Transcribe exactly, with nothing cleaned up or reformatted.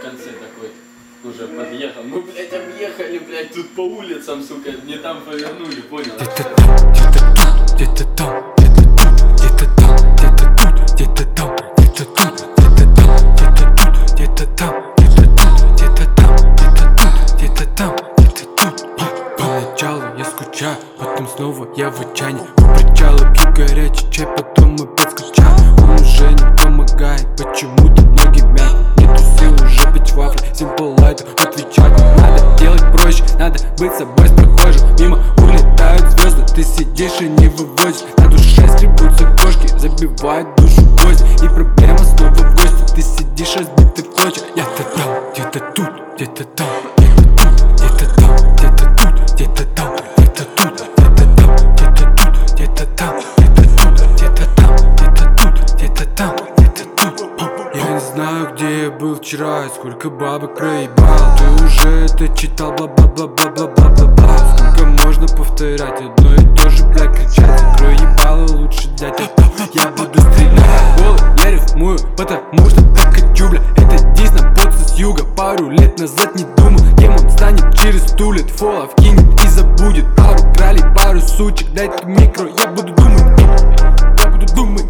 конце такой уже подъехал. Мы, блядь, объехали, блядь, тут по улицам, сука, не там повернули, понял? Где-то там, где-то там, где-то там, где-то там, где-то там, где-то тут, где-то там, где-то тут, где-то там, где-то тут, где-то там, где-то тут, где-то там, где-то тут. Поначалу я скучаю, потом снова я в отчаянии. У причала пью горячий чай, потом мы подскучаем. Он уже не помогает, почему-то ноги мягкие. Нету сил уже пить вафли, Simple Light отвечать. Надо делать проще, надо быть собой с прохожим. Мимо улетают звезды, ты сидишь и не вывозишь. На душе скребутся кошки, забивают душу гвозди. И проблема снова в гости, ты сидишь разбитый в клочья. Я-то там, где-то тут, где-то там, где-то там, где-то тут, где-то там, где-то тут, где-то там, где-то там, где-то там, где-то тут, где-то там, где-то тут, где-то тут. Я не знаю, где я был вчера и сколько бабок проебал. Ты уже это читал, бла-бла-бла-бла-бла-бла-бла. Сколько можно повторять одно и то же, блядь, кричать. Закрой ебало, лучше дядя, я буду стрелять. Голый, я рифмую, потому что так хочу, бля. Это дис на поцу с юга. Пару лет назад не думал, кем он станет через сто лет. Фоллов кинет и забудет. Пару кралей, пару сучек, дай-ка микро, я буду думать. Я буду думать.